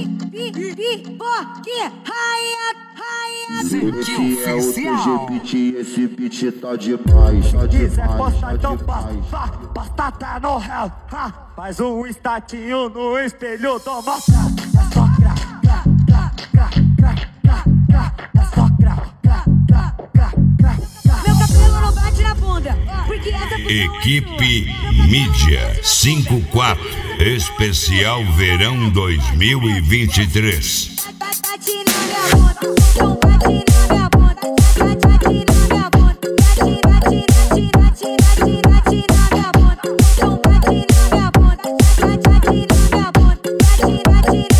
Esse é o TGPT, esse beat tá demais, tá demais, tá demais. Basta tá no réu, faz um estatinho no espelho, toma é só gra, gra, gra, gra, gra, gra, gra, é só gra, gra, gra, gra, gra. Meu cabelo não bate na bunda, porque essa Equipe Mídia 54, especial verão 2023. bate na minha bunda, não bate na minha bunda, bate na minha bunda, bate na minha bunda, não bate na minha bunda, bate na minha bunda, bate na minha bunda,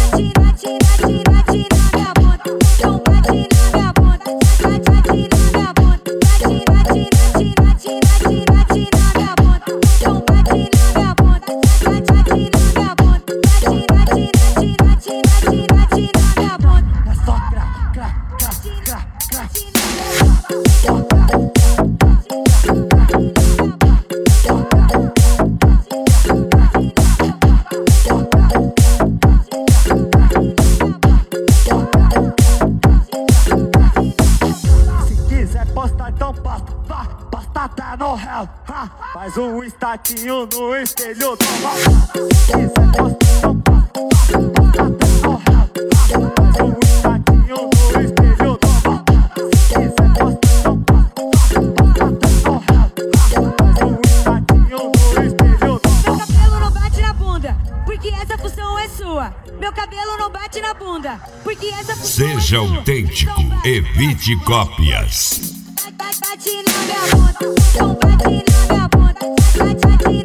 não bate na minha bunda, bate na minha bunda, basta tá no réu, faz um estatinho no espelho, toma se quiser postar, então meu cabelo não bate na bunda, porque essa Seja autêntico, evite cópias. bate na minha bunda, não bate na minha bunda, bate